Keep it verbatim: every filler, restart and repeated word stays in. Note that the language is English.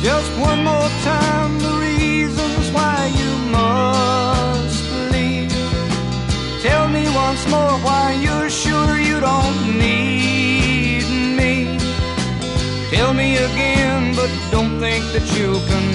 Just one more time, the reasons why you must leave. Tell me once more why you're sure you don't need me. Tell me again, but don't think that you can